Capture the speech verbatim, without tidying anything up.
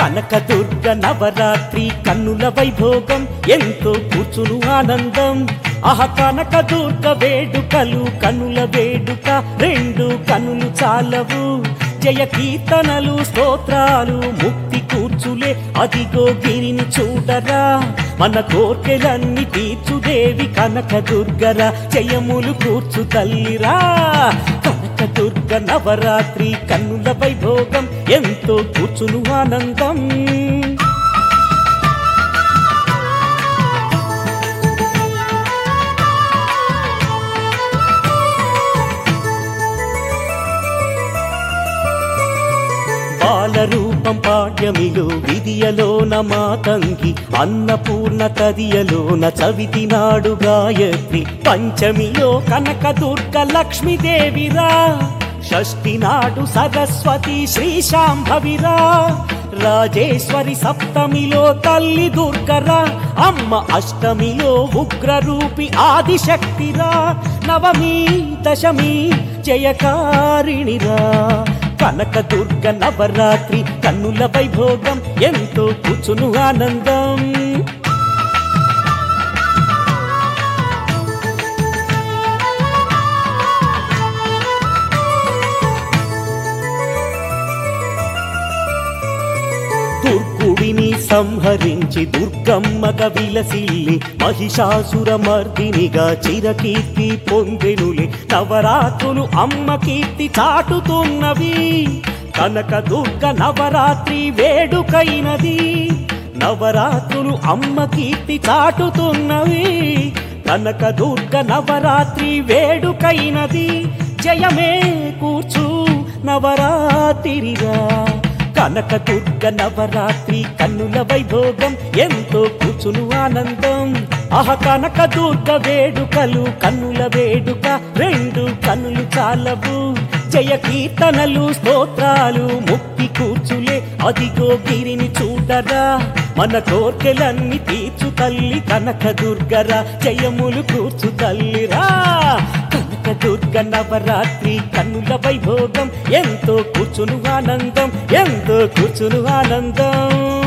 కనకదుర్గ నవరాత్రి కన్నుల వైభోగం ఎంతో కూర్చును ఆనందం. ఆహ కనకదుర్గ వేడుకలు కన్నుల వేడుక రెండు కన్నులు చాలవు. జయ కీర్తనలు స్తోత్రాలు ముక్తి కూర్చులే అదిగో గిరిని చూడరా. మన కోర్కెలన్నీ తీర్చుదేవి కనకదుర్గరా, జయములు కూర్చు తల్లిరా. కనకదుర్గ నవరాత్రి కన్నుల వైభోగం ఎంతో కూర్చును ఆనందం. బాలరూపం పాడ్యమిలో విధియలోన మాతంగి, అన్నపూర్ణ తదియలోన చవితి నాడు గాయత్రి, పంచమిలో కనకదుర్గ లక్ష్మీదేవిరా, షష్ఠి నాడు సరస్వతి శ్రీశాంభవిరా, రాజేశ్వరి సప్తమిలో తల్లి దుర్గరా, అమ్మ అష్టమిలో ఉగ్రరూపి ఆదిశక్తిరా, నవమి దశమి జయకారిణిరా. కనకదుర్గ నవరాత్రి కన్నుల వైభోగం ఎంతో కూర్చును ఆనందం. దుర్గుడిని సంహరించి దుర్గమ్మగా విలసిల్లి మహిషాసుర మర్దినిగా చిరకీర్తి పొందెనులే. నవరాత్రులు అమ్మ కీర్తి చాటుతున్నవి, కనకదుర్గ నవరాత్రి వేడుకైనది. నవరాత్రులు అమ్మ కీర్తి చాటుతున్నవి, కనకదుర్గ నవరాత్రి వేడుకైనది. జయమే కూర్చు నవరాత్రిరా. కనకదుర్గ నవరాత్రి కన్నుల వైభోగం ఎంతో కూర్చును ఆనందం. ఆహ కనకదుర్గ వేడుకలు కన్నుల వేడుక రెండు కన్నులు చాలవు. జయ కీర్తనలు స్తోత్రాలు ముక్తి కూర్చులే అదిగో గిరిని చూడరా. మన కోర్కెలన్నీ తీర్చు తల్లి కనకదుర్గరా, జయములు కూర్చు తల్లిరా. కనకదుర్గ నవరాత్రి కన్నుల వైభోగం ఎంతో కూర్చును ఆనందం, ఎంతో కూర్చును ఆనందం.